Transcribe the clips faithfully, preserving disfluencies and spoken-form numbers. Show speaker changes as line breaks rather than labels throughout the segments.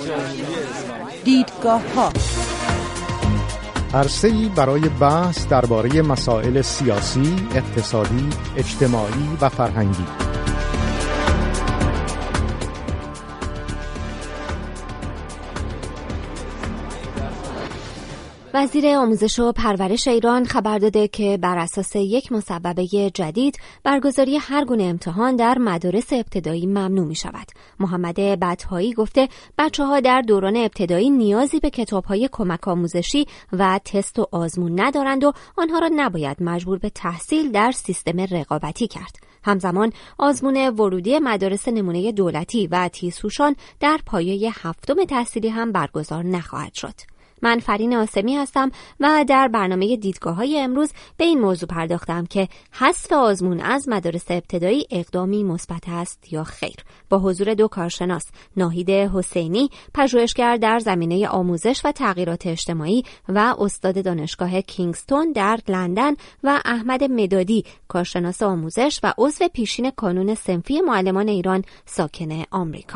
دیدگاه‌ها،
عرصه‌ای برای بحث درباره مسائل سیاسی، اقتصادی، اجتماعی و فرهنگی.
وزیر آموزش و پرورش ایران خبر داده که بر اساس یک مصوبه جدید برگزاری هر گونه امتحان در مدارس ابتدایی ممنوع می شود. محمد بطحایی گفته بچه‌ها در دوران ابتدایی نیازی به کتاب‌های کمک آموزشی و تست و آزمون ندارند و آنها را نباید مجبور به تحصیل در سیستم رقابتی کرد. همزمان آزمون ورودی مدارس نمونه دولتی و تیزهوشان در پایه هفتم تحصیلی هم برگزار نخواهد شد. من فرین آسمی هستم و در برنامه دیدگاه‌های امروز به این موضوع پرداختم که حذف آزمون از مدارس ابتدایی اقدامی مثبت است یا خیر. با حضور دو کارشناس، ناهید حسینی، پژوهشگر در زمینه آموزش و تغییرات اجتماعی و استاد دانشگاه کینگستون در لندن و احمد مدادی، کارشناس آموزش و عضو پیشین کانون صنفی معلمان ایران ساکن آمریکا.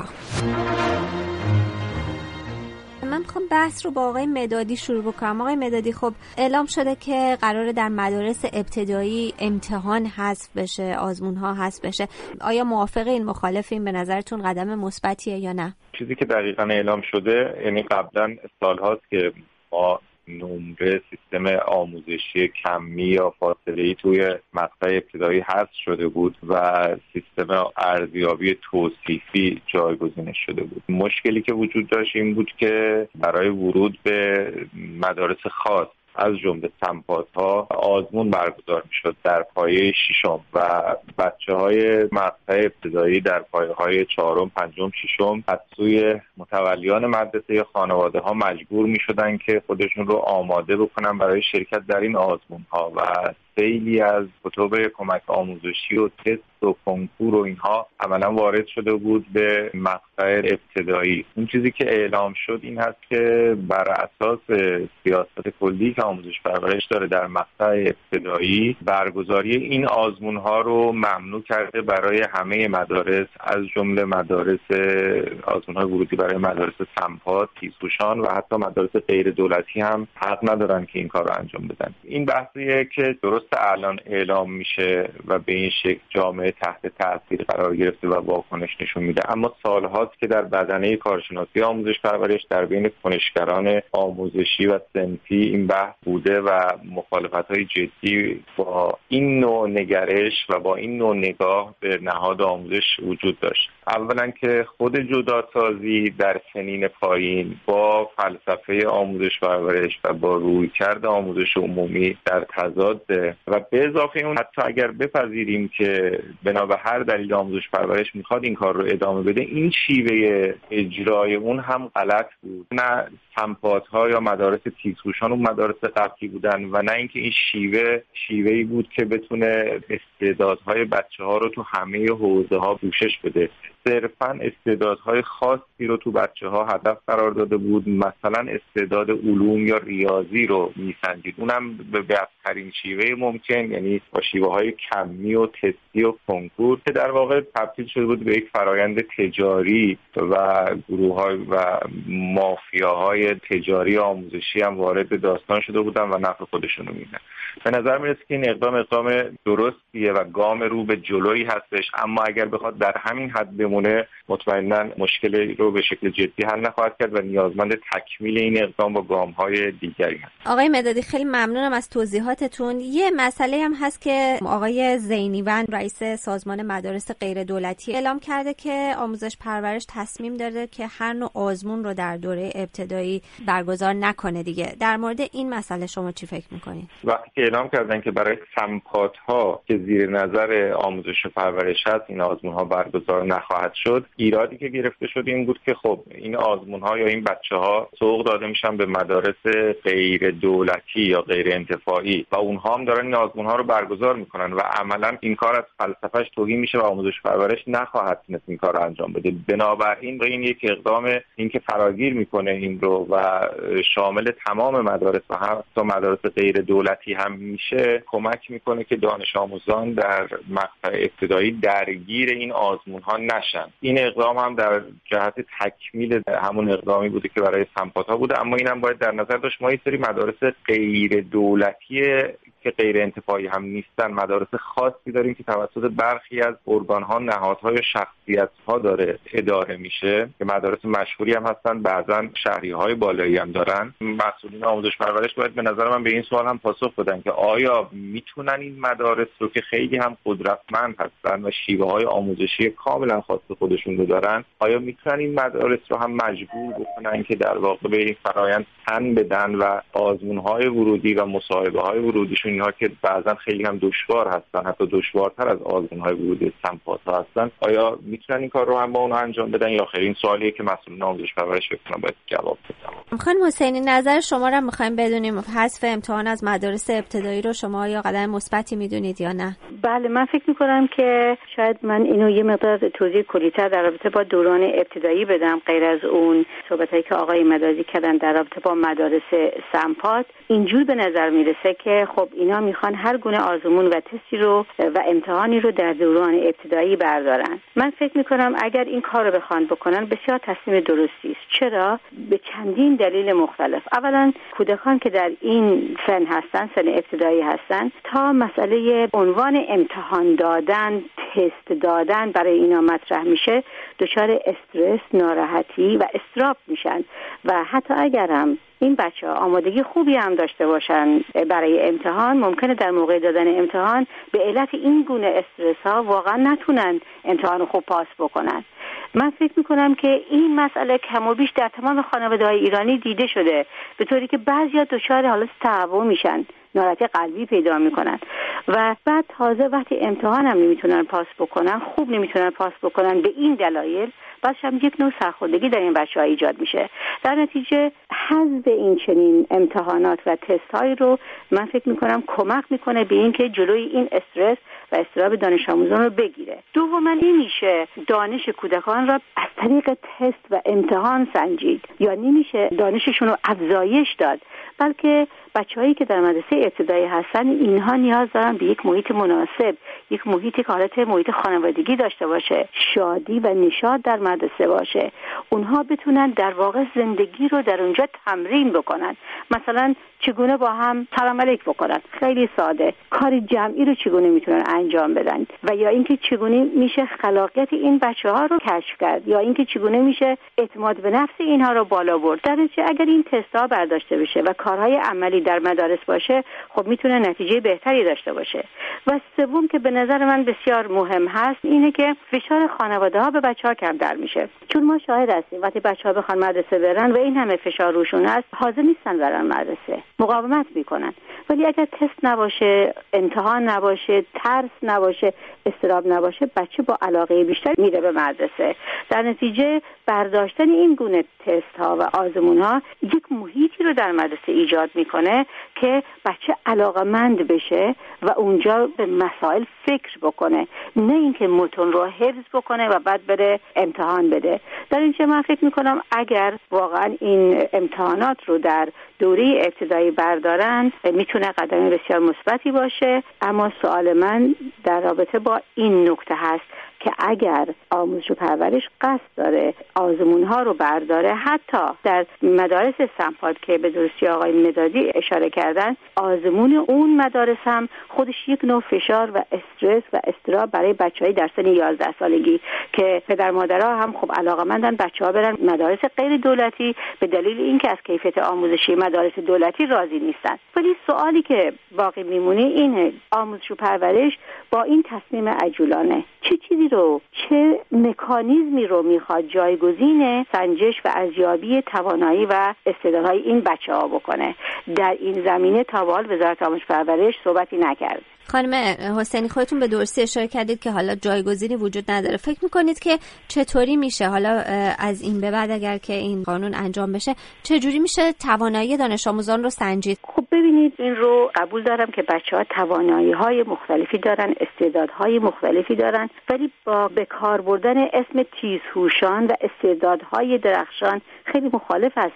من میخوام بحث رو با آقای مدادی شروع بکنم. آقای مدادی، خب اعلام شده که قراره در مدارس ابتدایی امتحان حذف بشه، آزمون ها حذف بشه. آیا موافق این مخالفین؟ به نظرتون قدم مثبتیه یا نه؟
چیزی که دقیقاً اعلام شده، یعنی قبلا سالهاست که ما نمره سیستم آموزشی کمی یا فاصله‌ای توی مقطع ابتدایی حذف شده بود و سیستم ارزیابی توصیفی جایگزین شده بود. مشکلی که وجود داشت این بود که برای ورود به مدارس خاص از جمله سمپات‌ها آزمون برگزار می‌شد در پایه ششم و بچه‌های مقطع ابتدایی در پایه‌های چهارم، پنجم، ششم از سوی متولیان مدرسه یا خانواده‌ها مجبور می‌شدن که خودشون رو آماده بکنن برای شرکت در این آزمون‌ها و خیلی از کتب کمک آموزشی و تست و کنکور و اینها عملا وارد شده بود به مقطع ابتدایی. اون چیزی که اعلام شد این هست که بر اساس سیاست کلی که آموزش پرورش داره در مقطع ابتدایی برگزاری این آزمون‌ها رو ممنوع کرده برای همه مدارس، از جمله مدارس آزمون‌های ورودی برای مدارس سمپات، تیزهوشان و حتی مدارس غیر دولتی هم حق ندارن که این کار رو انجام بدن. این بحثیه که درست الان اعلام میشه و به این شکل جامعه تحت تاثیر قرار گرفته و واکنش نشون میده، اما سالهاست که در بدنه کارشناسی آموزش پرورش در بین کنشگران آموزشی و صنفی این بحث بوده و مخالفت‌های جدی با این نوع نگرش و با این نوع نگاه به نهاد آموزش وجود داشت. اولا که خود جداسازی در سنین پایین با فلسفه آموزش پرورش و با رویکرد آموزش عمومی در تضاد و به اضافه اون حتی اگر بپذیریم که بنا به هر دلیل آموزش پرورش میخواد این کار رو ادامه بده، این شیوه اجرای اون هم غلط بود. نه سمپات‌ها یا مدارس تیزهوشان اون مدارس قبلی بودن و نه اینکه این شیوه شیوهی بود که بتونه استعدادهای بچه‌ها رو تو همه حوزه‌ها پوشش بده. صرفاً استعدادهای خاصی رو تو بچه‌ها هدف قرار داده بود، مثلا استعداد علوم یا ریاضی رو میسنجید، اونم به بدترین شیوه ممکن، یعنی با شیوه‌های کمی و تستی و کنکور که در واقع تبدیل شده بود به یک فرایند تجاری و گروه‌های و مافیاهای تجاری آموزشی هم وارد داستان شده بودن و نفع خودشونو میدن. به نظر میرسه که این اقدام اقدام درستیه و گام رو به جلویی هستش، اما اگر بخواد در همین حد بمونه مطمئناً مشکلی رو به شکل جدی حل نخواهد کرد و نیازمند تکمیل این اقدام با گام‌های دیگری هست.
آقای مدادی، خیلی ممنونم از توضیحاتتون. یه مسئله هم هست که آقای زینیوند رئیس سازمان مدارس غیر دولتی اعلام کرده که آموزش پرورش تصمیم داره که هر نوع آزمون رو در دوره ابتدایی برگزار نکنه دیگه. در مورد این مسئله شما چی فکر می‌کنید؟
وقتی که اعلام کردن که برای سمپات‌ها که زیر نظر آموزش و پرورش هست این آزمون‌ها برگزار نخواهد شد، ایرادی که گرفته شد این بود که خب این آزمون‌ها یا این بچه‌ها سوق داده میشن به مدارس غیر دولتی یا غیر انتفاعی و اونها هم دارن این آزمون‌ها رو برگزار میکنن و عملاً این کار از فلسفه‌اش توهین میشه و آموزش پرورش نخواهد تونست این کار رو انجام بده. بنابراین به این یک اقدام این که فراگیر میکنه این رو و شامل تمام مدارس و حتی مدارس غیر دولتی هم میشه، کمک میکنه که دانش آموزان در مقطع ابتدایی درگیر این آزمون‌ها نشن نشن. این اقدام هم در جهت تکمیل همون اقدامی بوده که برای سمپات‌ها بوده، اما اینم باید در نظر داشت ما یه سری مدارس غیر دولتی که غیر انتفاعی هم نیستن، مدارس خاصی داریم که توسط برخی از ارگان‌ها، نهادهای، شخصیت‌ها داره اداره میشه که مدارس مشهوری هم هستن، بعضا شهریه‌های بالایی هم دارن. مسئولین آموزش پرورش باید به نظر من به این سوال هم پاسخ بدن که آیا میتونن این مدارس رو که خیلی هم قدرتمند هستن و شیوه‌های آموزشی کاملا خاص خودشون رو دارن، آیا میتونن این مدارس رو هم مجبور بکنن که در واقع به این فرآیند تن بدن و آزمون‌های ورودی و مصاحبه‌های ورودیشون اینها که بعضا خیلی هم دشوار هستن، حتی دشوارتر از آزمون‌های ورودی سمپات‌ها هستن، آیا میتونن این کار رو هم با اونها انجام بدن یا خیر؟ این سوالیه که مسئولین آموزش پرورش بکنن باید جواب بدن.
خانم حسینی، نظر شما رو می‌خوایم بدونیم. حذف امتحان از مدارس ابتدایی رو شما یا قدم مثبتی می‌دونید یا نه؟
بله، من فکر می‌کنم که شاید من اینو یه مقدار توضیح کلی‌تر در رابطه با دوران ابتدایی بدم. غیر از اون صحبتایی که آقای مدادی کردن در رابطه با مدارس سمپات، اینجور به نظر میرسه که خب اینا میخوان هر گونه آزمون و تستی رو و امتحانی رو در دوران ابتدایی بردارن. من فکر میکنم اگر این کار رو بخوان بکنن بسیار تصمیم درستی است. چرا؟ به چندین دلیل مختلف. اولا کودکان که در این سن هستن، سن ابتدایی هستن، تا مسئله عنوان امتحان دادن، تست دادن برای اینا مطرح میشه، دچار استرس، ناراحتی و اضطراب میشن و حتی اگرم این بچه‌ها آمادگی خوبی هم داشته باشن برای امتحان، ممکنه در موقع دادن امتحان به علت این گونه استرس ها واقعا نتونن امتحان خوب پاس بکنن. من فکر میکنم که این مسئله کم و بیش در تمام خانواده‌های ایرانی دیده شده، به طوری که بعضیا دچار حالت تهوع میشن، ناراحتی قلبی پیدا میکنن و بعد تازه وقتی امتحان هم نمیتونن پاس بکنن، خوب نمیتونن پاس بکنن، به این دلایل بعدش هم یک نوع سرخوردگی در این بچه‌ها ایجاد میشه. در نتیجه حذف این چنین امتحانات و تست‌هایی رو من فکر میکنم کمک میکنه به این که جلوی این استرس و اضطراب دانش آموزان رو بگیره. دوما نمیشه دانش کودکان را از طریق تست و امتحان سنجید یا نمیشه دانششون رو افزایش داد، بلکه بچه‌هایی که در مدرسه ابتدایی هستن اینها نیاز دارن به یک محیط مناسب، یک محیطی که حالت محیط خانوادگی داشته باشه، شادی و نشاط در مدرسه باشه، اونها بتونن در واقع زندگی رو در اونجا تمرین بکنن. مثلا چگونه با هم سلام علیک بکنن، خیلی ساده، کار جمعی رو چگونه میتونن انجام بدن و یا اینکه چگونه میشه خلاقیت این بچه‌ها رو کشف کرد یا اینکه چگونه میشه اعتماد به نفس اینها رو بالا برد. در نتیجه اگر این تست‌ها برداشته بشه و کارهای عملی در مدارس باشه، خب میتونه نتیجه بهتری داشته باشه. و سوم که به نظر من بسیار مهم هست اینه که فشار خانواده‌ها به بچه‌ها کمتر میشه، چون ما شاهد هستیم وقتی بچه‌ها بخوان مدرسه برن و این همه فشار روشون هست، حاضر نیستن برن مدرسه، مقاومت میکنن. ولی اگر تست نباشه، امتحان نباشه، ترس نباشه، اضطراب نباشه، بچه با علاقه بیشتر میره به مدرسه. در نتیجه برداشتن این گونه تست ها و آزمون ها یک محیطی رو در مدرسه ایجاد میکنه که بچه علاقمند بشه و اونجا به مسائل فکر بکنه، نه اینکه متن رو حفظ بکنه و بعد بره امتحان بده. در اینجا من فکر میکنم اگر واقعا این امتحانات رو در دوره ابتدایی بردارن میتونه قدم بسیار مثبتی باشه. اما سوال من در رابطه با این نکته هست که اگر آموزش و پرورش قصد داره آزمون ها رو برداره، حتی در مدارس سمپات که به درستی آقای مدادی اشاره کردن، آزمون اون مدارس هم خودش یک نوع فشار و استرس و اضطراب برای بچهای در سن یازده سالگی که پدر مادرها هم خب علاقه‌مندن بچه‌ها برن مدارس غیر دولتی به دلیل اینکه از کیفیت آموزشی مدارس دولتی راضی نیستن. ولی سوالی که باقی میمونه اینه، آموزش و پرورش با این تصمیم عجولانه چه چیزی رو، چه مکانیزمی رو میخواد جایگزین سنجش و ارزیابی توانایی و استعدادهای این بچه‌ها بکنه؟ در این زمینه تا به حال وزارت آموزش و پرورش صحبتی نکرد.
خانم حسینی، خودتون به درستی اشاره کردید که حالا جایگزینی وجود نداره. فکر میکنید که چطوری میشه حالا از این به بعد اگر که این قانون انجام بشه چجوری میشه توانایی دانش آموزان رو سنجید؟
خب ببینید، این رو قبول دارم که بچه‌ها توانایی‌های مختلفی دارن، استعدادهای مختلفی دارن، ولی با به کار بردن اسم تیزهوشان و استعدادهای درخشان خیلی مخالف هستم.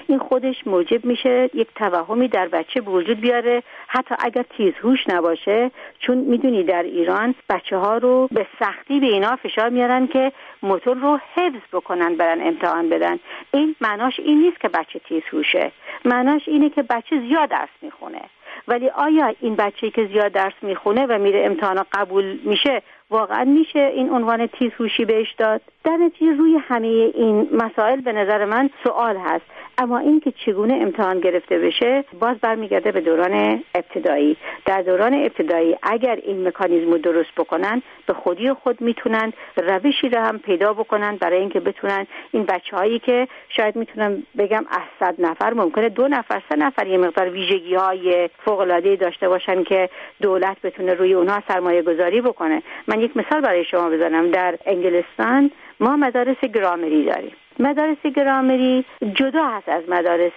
این خودش موجب میشه یک توهمی در بچه به وجود بیاره، حتی اگر تیزهوش نباشه، چون میدونی در ایران بچه ها رو به سختی به اینا فشار میارن که متون رو حفظ بکنن برن امتحان بدن. این معناش این نیست که بچه تیزهوشه، معناش اینه که بچه زیاد درس میخونه. ولی آیا این بچه‌ای که زیاد درس میخونه و میره امتحان قبول میشه واقعا میشه این عنوان تیزهوشی بهش داد؟ در نتیجه روی همه این مسائل به نظر من سوال هست. اما این که چگونه امتحان گرفته بشه باز برمیگرده به دوران ابتدایی. در دوران ابتدایی اگر این مکانیزم رو درست بکنن، به خودی خود میتونن روشی رو هم پیدا بکنن برای اینکه بتونن این بچه‌هایی که شاید میتونم بگم از صد نفر ممکنه دو نفر سه نفر یه مقدار ویژگی‌های فوق‌العاده داشته باشن که دولت بتونه روی اونها سرمایه گذاری بکنه. من یک مثال برای شما بزنم. در انگلستان ما مدارس گرامری داریم. مدارس گرامری جدا هست از مدارس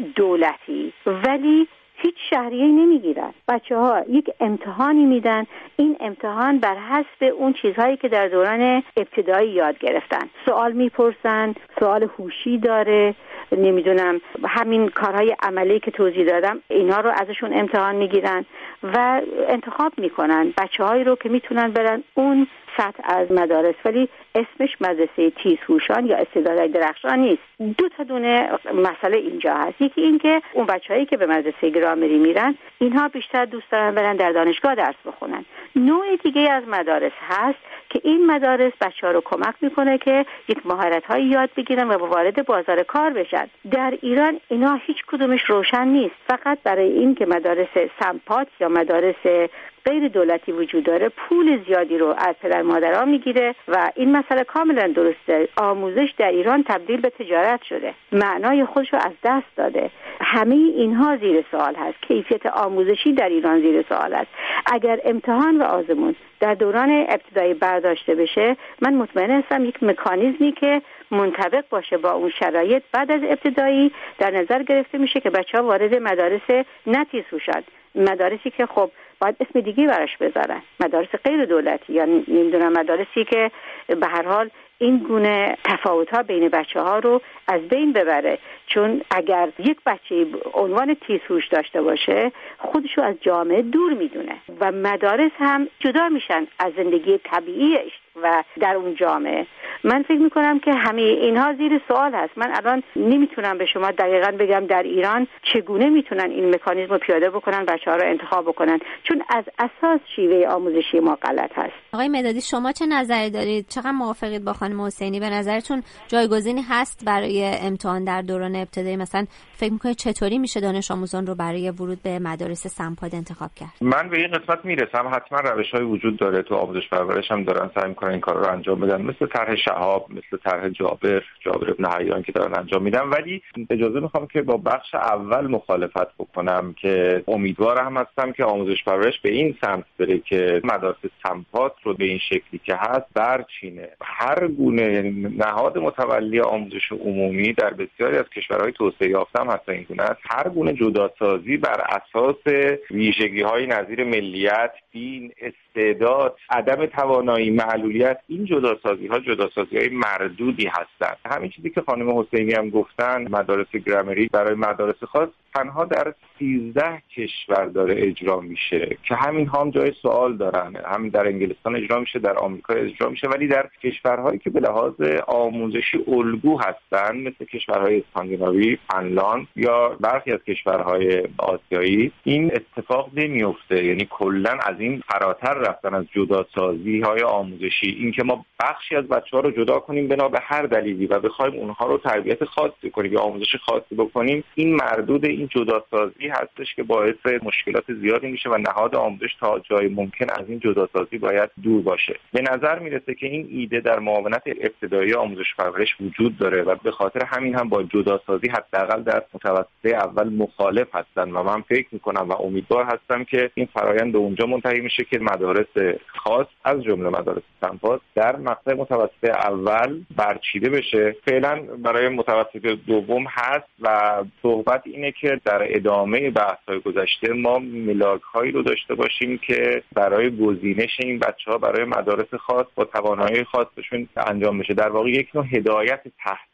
دولتی، ولی هیچ شهریه نمیگیرن. بچه ها یک امتحانی میدن، این امتحان بر حسب اون چیزهایی که در دوران ابتدایی یاد گرفتن. سوال میپرسن، سوال هوشی داره، نمیدونم همین کارهای عملی که توضیح دادم اینها رو ازشون امتحان میگیرن و انتخاب میکنن بچه‌هایی رو که میتونن برن اون سطح از مدارس. ولی اسمش مدرسه تیزهوشان یا استعدادهای درخشان نیست. دو تا دونه مسئله اینجا هست. یکی این که اون بچه‌هایی که به مدرسه گرامری میرن اینها بیشتر دوست دارن برن در دانشگاه درس بخونن. نوع دیگه از مدارس هست که این مدارس بچه‌ها رو کمک میکنه که یک مهارت‌هایی یاد بگیرن و وارد بازار کار بشن. در ایران اینا هیچ کدومش روشن نیست. فقط برای این که مدارس سمپات یا مدارس غیر دولتی وجود داره پول زیادی رو از پدر مادرها میگیره و این مسئله کاملا درسته. آموزش در ایران تبدیل به تجارت شده، معنای خودش رو از دست داده. همه اینها زیر سوال هست. کیفیت آموزشی در ایران زیر سوال است. اگر امتحان و آزمون در دوران ابتدایی برداشته بشه، من مطمئن هستم یک مکانیزمی که منطبق باشه با اون شرایط بعد از ابتدایی در نظر گرفته میشه که بچه‌ها وارد مدارس نتیزهوشن، مدارسی که خب باید اسم دیگه براش بذارن، مدارس غیر دولتی یا نمیدونم مدارسی که به هر حال این گونه تفاوت‌ها بین بچه‌ها رو از بین ببره. چون اگر یک بچه عنوان تیزهوش داشته باشه خودشو از جامعه دور میدونه و مدارس هم جدا میشن از زندگی طبیعیش و در اون جامعه. من فکر میکنم که همه اینها زیر سوال هست. من الان نمیتونم به شما دقیقاً بگم در ایران چگونه میتونن این مکانیزم رو پیاده بکنن، بچه‌ها رو انتخاب بکنن، چون از اساس شیوه آموزشی ما غلط هست.
آقای مدادی شما چه نظری دارید؟ چقدر موافقید با خانم حسینی؟ به نظرتون جایگزینی هست برای امتحان در دوران ابتدایی؟ مثلا فکر میکنید چطوری میشه دانش آموزان رو برای ورود به مدارس سمپاد انتخاب کرد؟
من به این قسمت میرسم. حتما روش‌های وجود داره، تو آموزش پرورش هم دارن سعی میکنن این کارا رو انجام بدن، مثل طرح شهاب، مثل طرح جابر جابر ابن حیان که دارن انجام میدن. ولی اجازه میخوام که با بخش اول مخالفت بکنم که امیدوارم هستم که آموزش پرورش به این سمت بره که مدارس سمپاد رو به این شکلی که هست برچینه. هر گونه نهاد متولی آموزش عمومی در بسیاری از کشورهای توسعه یافته هم هست این گونه است. هر گونه جداسازی بر اساس ویژگی‌های نظیر ملیت، دین، استعداد، عدم توانایی، معلولیت، این جداسازی‌ها جداسازی‌های مردودی هستند. همین چیزی که خانم حسینی هم گفتن، مدارس گرامری برای مدارس خاص تنها در سیزده کشور داره اجرا میشه که همین هم جای سوال دارن. همین در انگلستان اجرا میشه، در آمریکا اجرا میشه، ولی در کشورهایی که به لحاظ آموزشی الگو هستن مثل کشورهای اسکاندیناوی، فنلاند یا برخی از کشورهای آسیایی این اتفاق نمیفته. یعنی کلا از این فراتر رفتن از جداسازی‌های آموزشی، اینکه ما بخشی از بچه‌ها رو جدا کنیم بنا به هر دلیلی و بخوایم اونها رو تربیت خاصی کنیم یا آموزش خاصی بکنیم، این مردود این جداسازی هستش که باعث مشکلات زیادی میشه و نهاد آموزش تا جای ممکن از این جداسازی باید دور باشه. به نظر میرسه که این ایده در معاونت ابتدایی آموزش پرورش وجود داره و به خاطر همین هم با جداسازی حداقل در متوسطه اول مخالف هستن و من فکر میکنم و امیدوار هستم که این فرآیند به اونجا منتهی میشه که مدارس خاص از جمله مدارس سمپاد در مقطع متوسطه اول برچیده بشه. فعلا برای متوسطه دوم هست و صحبت اینه که در ادامه بحث‌های گذشته ما ملاک‌هایی رو داشته باشیم که برای گزینش این بچه‌ها برای مدارس خاص با توانایی خاصشون انجام بشه. در واقع یک نوع هدایت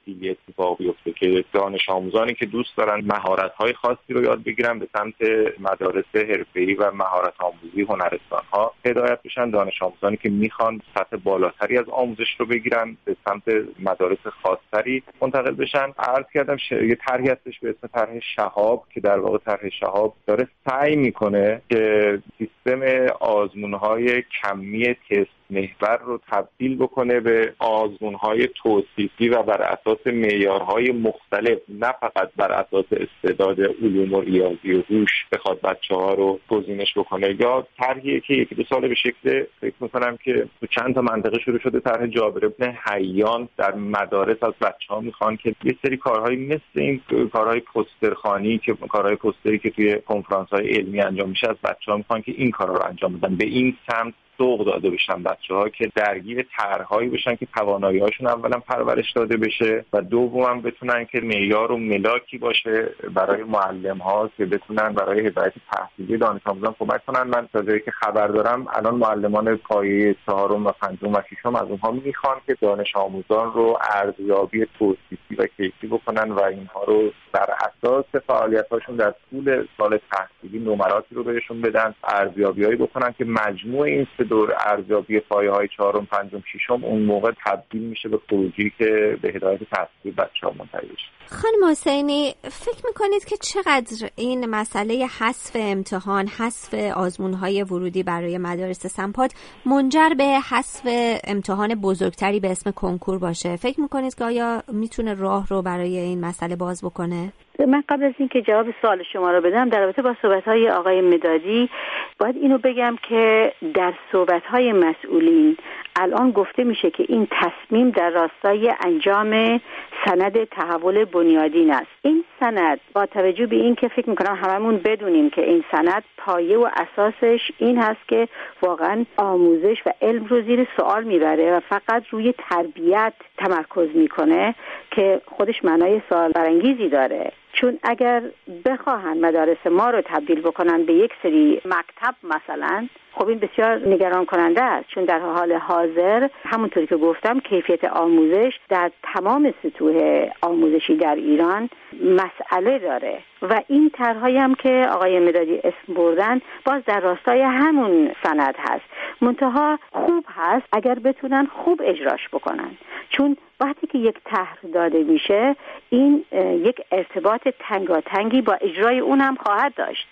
تحصیلی اتفاق بیفته که دانش آموزانی که دوست دارن مهارت‌های خاصی رو یاد بگیرن به سمت مدارس حرفه‌ای و مهارت آموزی هنرستان‌ها هدایت بشن، دانش آموزانی که میخوان سطح بالاتری از آموزش رو بگیرن به سمت مدارس خاص‌تری منتقل بشن. عرض کردم ش... یه طرحی هستش به اسم طرح شهاب که در واقع طرح شهاب داره سعی میکنه که سیستم آزمون‌های کمی تست محور رو تبدیل بکنه به آزمون‌های توصیفی و بر اساس معیارهای مختلف، نه فقط بر اساس استعداد علوم و ریاضی و هوش بخواد بچه‌ها رو گزینش بکنه. یا طرحی که یکی دو سال به شکل فکر می‌کنم که تو چند تا منطقه شروع شده، طرح جابر بن حیان در مدارس از بچه‌ها می‌خوان که یه سری کارهایی مثل این کارهای پوسترخوانی که کارهای پوستری که توی کنفرانس‌های علمی انجام میشه از بچه‌ها می‌خوان که این کارا رو انجام بدن. به این سمت سوق داده بشن بچه‌ها که درگیر طرح‌هایی بشن که توانایی‌هاشون اولا پرورش داده بشه و دوماً بتونن که معیار و ملاکی باشه برای معلم‌ها که بتونن برای هدایت تحصیلی دانش آموزان کمک کنن. من تا جایی که خبر دارم الان معلمان پایه چهارم و پنجم و ششم از اونها میخوان که دانش آموزان رو ارزیابی توصیفی و کیفی بکنن و اینها رو بر اساس فعالیت‌هاشون در طول سال تحصیلی نمراتی رو بهشون بدن، ارزیابی‌هایی بکنن که مجموع این دور ارزیابی پایه‌های چهارم، پنجم، ششم اون موقع تبدیل میشه به خروجی که به هدایت تحصیلی بچه‌ها منتهی بشه.
خانم حسینی، فکر میکنید که چقدر این مسئله حذف امتحان، حذف آزمون‌های ورودی برای مدارس سمپات منجر به حذف امتحان بزرگتری به اسم کنکور باشه؟ فکر میکنید که آیا میتونه راه رو برای این مسئله باز بکنه؟
من قبل از اینکه جواب سوال شما رو بدم در رابطه با صحبت‌های آقای مدادی باید اینو بگم که در صحبت‌های مسئولین الان گفته میشه که این تصمیم در راستای انجام سند تحول بنیادین است. این سند با توجه به این که فکر میکنم هممون بدونیم که این سند پایه و اساسش این هست که واقعا آموزش و علم رو زیر سوال میبره و فقط روی تربیت تمرکز میکنه که خودش معنای سوال برانگیزی داره. چون اگر بخواهن مدارس ما رو تبدیل بکنن به یک سری مکتب مثلا، خب این بسیار نگران کننده است، چون در حال حاضر همونطوری که گفتم کیفیت آموزش در تمام سطوح آموزشی در ایران مسئله داره و این طرحی هم که آقای مدادی اسم بردن باز در راستای همون سند هست. منتها خوب هست اگر بتونن خوب اجراش بکنن، چون وقتی که یک طرح داده میشه این یک ارتباط تنگاتنگی با اجرای اون هم خواهد داشت.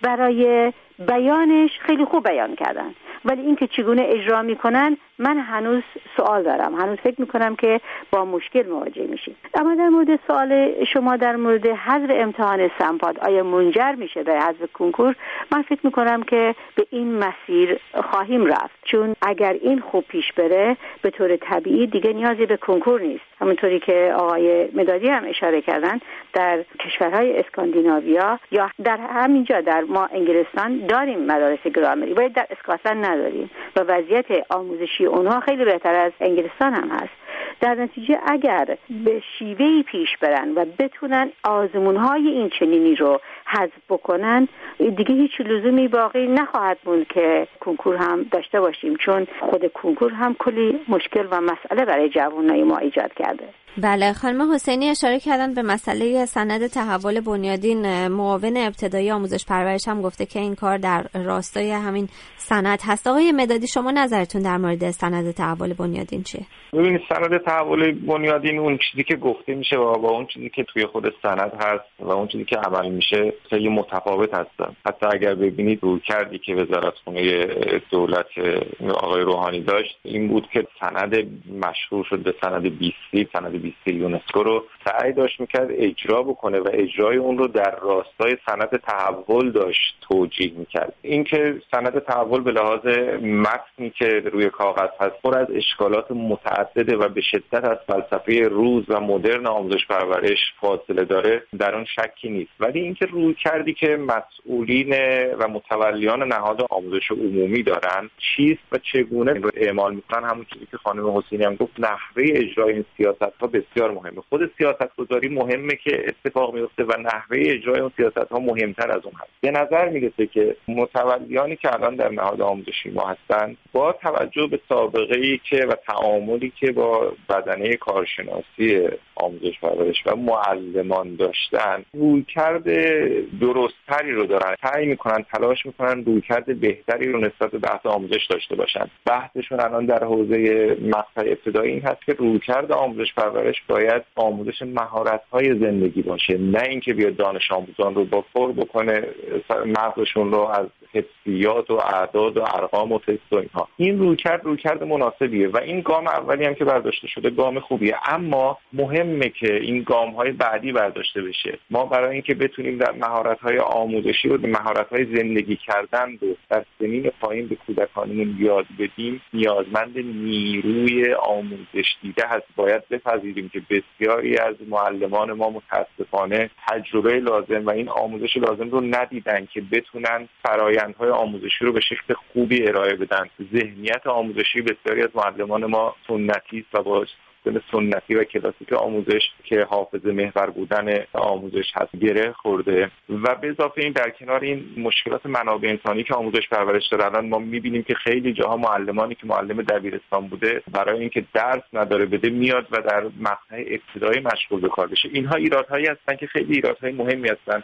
برای بیانش خیلی خوب بیان کردن، ولی اینکه چگونه اجرا میکنن من هنوز سوال دارم، هنوز فکر میکنم که با مشکل مواجه میشیم. اما در مورد سوال شما در مورد حذف امتحان سمپاد آیا منجر میشه به حذف کنکور، من فکر میکنم که به این مسیر خواهیم رفت، چون اگر این خوب پیش بره به طور طبیعی دیگه نیازی به کنکور نیست. همونطوری که آقای مدادی هم اشاره کردن در کشورهای اسکاندیناویا یا در همینجا در ما انگلستان داریم مدارس گرامری، ولی در اسکاتلند نداریم و وضعیت آموزشی اونها خیلی بهتر از انگلستان هم هست. در نتیجه اگر به شیوهی پیش برن و بتونن آزمون‌های این چنینی رو حذف بکنن دیگه هیچ لزومی باقی نخواهد موند که کنکور هم داشته باشیم، چون خود کنکور هم کلی مشکل و مسئله برای جوانای ما ایجاد کرده.
بله، خانم حسینی اشاره کردن به مسئله سند تحول بنیادین. معاون ابتدایی آموزش پرورش هم گفته که این کار در راستای همین سند هست. آقای مدادی شما نظرتون در مورد سند تحول بنیادین چیه؟
ببینید سند تحول بنیادین اون چیزی که گفته میشه و با اون چیزی که توی خود سند هست و اون چیزی که عمل میشه خیلی متفاوت هستن. حتی اگر ببینید رویکردی که وزارتخونه دولت آقای روحانی داشت این بود که سند مشهور شد به سند بیست سند بیست یونسکو رو سعی داشت میکرد اجرا بکنه و اجرای اون رو در راستای سند تحول داشت توجیه میکرد. این که سند تحول به لحاظ متنی که روی کاغذ هست پر از اشکالات متعدده و به شدت از فلسفه روز و مدرن آموزش پرورش فاصله داره در اون شکی نیست، ولی اینکه روی کردی که مسئولین و متولیان نهاد آموزش عمومی دارن چیست و چگونه رو اعمال میکنن، همون چیزی که خانم حسینی هم گفت، نحوه اجرای این سیاست‌ها بسیار مهمه. خود سیاستگذاری مهمه که اتفاق میفته و نحوه اجرای اون سیاست‌ها مهمتر از اون هست. به نظر میرسه که متولیانی که الان در نهاد آموزشی ما هستن با توجه به سابقه‌ای که و تعاملی که با بدنه کارشناسی آموزش پرورش و معلمان داشتن رویکرد درست‌تری رو دارن، سعی میکنن تلاش میکنن رویکرد بهتری رو نسبت به بحث آموزش داشته باشن. بحثشون الان در حوزه مقطع ابتدایی این هست که رویکرد آموزش پرورش باید آموزش مهارت‌های زندگی باشه، نه اینکه بیاد دانش آموزان رو با پر بکنه مغزشون رو از حسیات و اعداد و ارقام و تست و اینها. این رویکرد رویکرد مناسبیه و این گام اولی هم که برداشته شده گام خوبیه، اما مهمه که این گام‌های بعدی برداشته بشه. ما برای اینکه بتونیم در مهارت‌های آموزشی و مهارت‌های زندگی کردن رو در سنین پایین به کودکانمون یاد بدیم نیازمند نیروی آموزش دیده هست. باید بپذیریم که بسیاری از معلمان ما متاسفانه تجربه لازم و این آموزش لازم رو ندیدن که بتونن فرآیندهای آموزشی رو به شکل خوبی ارائه بدن. ذهنیت آموزشی بسیاری از معلمان ما سنتی است و با سنتی و کلاسیک آموزش که حافظه محور بودن آموزش هست گره خورده و به اضافه این در کنار این مشکلات منابع انسانی که آموزش پرورش داره، الان ما می‌بینیم که خیلی جاها معلمانی که معلم دبیرستان بوده برای اینکه درس نداره بده میاد و در مقطع ابتدایی مشغول به کار بشه. اینها ایرادهایی هستن که خیلی ایرادهای مهمی هستن.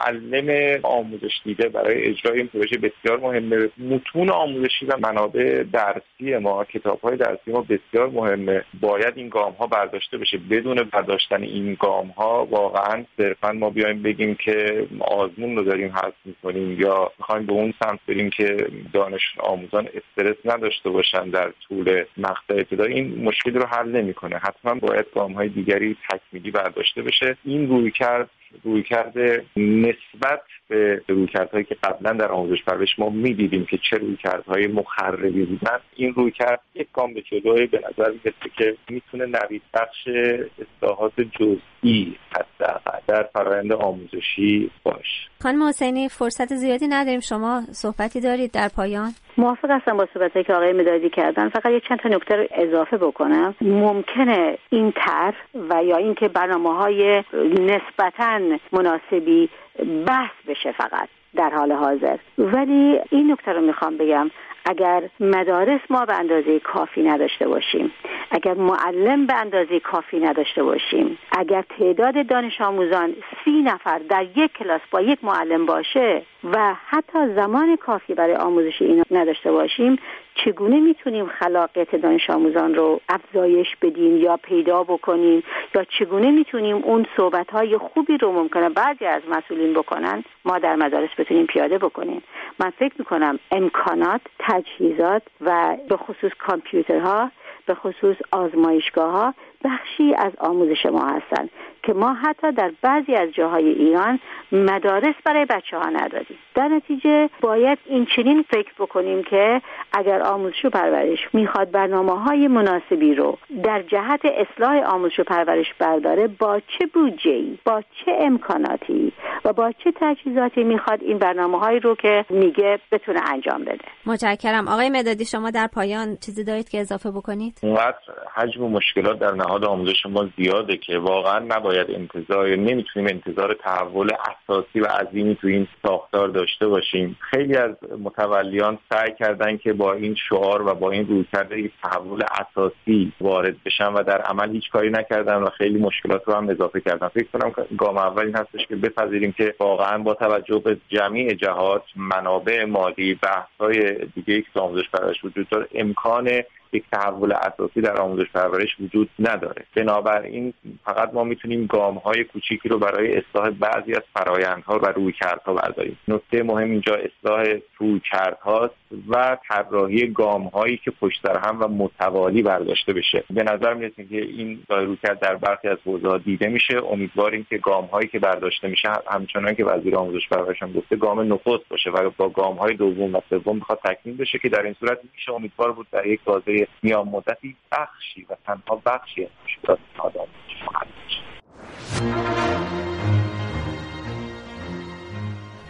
معلم آموزش دیده برای اجرای این پروژه بسیار مهمه. متون آموزشی و منابع درسی ما، کتاب‌های درسی ما بسیار مهمه. باید این گام ها برداشته بشه. بدون برداشتن این گام ها واقعا صرفا ما بیایم بگیم که آزمون رو داریم حذف می‌کنیم یا می‌خوایم به اون سمت بریم که دانش آموزان استرس نداشته باشن در طول مقطع ابتدایی، این مشکل رو حل نمی‌کنه. حتما باید گام های دیگری تکمیلی برداشته بشه. این رویکرد رویکرد نسبت به رویکردهایی که قبلا در آموزش پرورش ما می‌دیدیم که چه رویکردهای مخربی بودن، این رویکرد یک گام به جلوی به نظر میاد که میتونه نوید بخش اصلاحات جزئی حداقل در فرآیند آموزشی باشه.
خانم حسینی فرصت زیادی نداریم، شما صحبتی دارید در پایان؟
موافق هستم با صحبتایی که آقای مدادی کردن. فقط یک چند تا نکته رو اضافه بکنم. ممکنه این طرح و یا اینکه برنامه‌های نسبتاً مناسبی بحث بشه فقط در حال حاضر، ولی این نکته رو میخوام بگم اگر مدارس ما به اندازه کافی نداشته باشیم، اگر معلم به اندازه کافی نداشته باشیم، اگر تعداد دانش آموزان سی نفر در یک کلاس با یک معلم باشه و حتی زمان کافی برای آموزش اینا نداشته باشیم، چگونه میتونیم خلاقیت دانش آموزان رو افزایش بدیم یا پیدا بکنیم، یا چگونه میتونیم اون صحبت‌های خوبی رو ممکنه بعضی از مسئولین بکنن ما در مدارس بتونیم پیاده بکنیم. من فکر میکنم امکانات، تجهیزات و به خصوص کامپیوترها، به خصوص آزمایشگاه‌ها بخشی از آموزش ما هستند که ما حتی در بعضی از جاهای ایران مدارس برای بچه‌ها نداریم. در نتیجه باید این چنین فکر بکنیم که اگر آموزش و پرورش میخواد برنامه‌های مناسبی رو در جهت اصلاح آموزش و پرورش برداره، با چه بودجه‌ای، با چه امکاناتی و با چه تجهیزاتی میخواد این برنامه‌هایی رو که میگه بتونه انجام بده.
متشکرم. آقای مدادی شما در پایان چیزی دارید که اضافه بکنید؟
اونقدر حجم مشکلات در نهاد آموزش ما زیاده که واقعا نباید انتظار نمیتونیم انتظار تحول اساسی و عظیمی تو این ساختار داشته باشیم. خیلی از متولیان سعی کردن که با این شعار و با این رویکرد یک تحول اساسی وارد بشن و در عمل هیچ کاری نکردن و خیلی مشکلات رو هم اضافه کردن. فکر کنم گام اول این هستش که بپذیریم که واقعا با توجه به جمیع جهات، منابع مالی، بحث‌های دیگه که آموزش پرورش وجود داره، امکان یک تحول اساسی در آموزش پرورش وجود نداره. بنابراین فقط ما میتونیم گام‌های کوچیکی رو برای اصلاح بعضی از فرآیندها و رویکردها برداریم. نکته مهم اینجا اصلاح رویکردهاست و طراحی گام‌هایی که پشت سر هم و متوالی برداشته بشه. به نظر میاد که این رویکرد در برخی از حوزه‌ها دیده میشه. امیدواریم که گام‌هایی که برداشته میشه همچنان که وزیر آموزش پرورش هم گفته گام نخست باشه و با گام‌های دوم و سوم بخواد تکمیل بشه که در این صورت میشه امیدوار بود در یک بازه میان مدتی بخشی و تنها بخشی از مشکلات آدم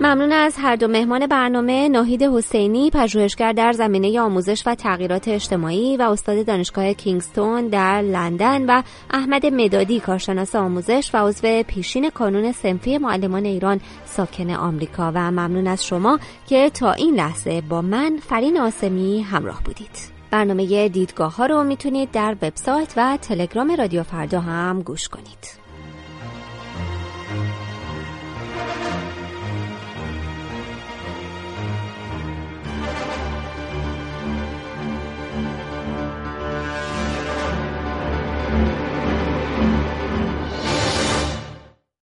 ممنون از هر دو مهمان برنامه، ناهید حسینی، پژوهشگر در زمینه آموزش و تغییرات اجتماعی و استاد دانشگاه کینگستون در لندن، و احمد مدادی، کارشناس آموزش و عضو پیشین کانون صنفی معلمان ایران ساکن آمریکا. و ممنون از شما که تا این لحظه با من فرین آسمی همراه بودید. برنامه دیدگاه ها رو میتونید در وبسایت و تلگرام رادیو فردا هم گوش کنید.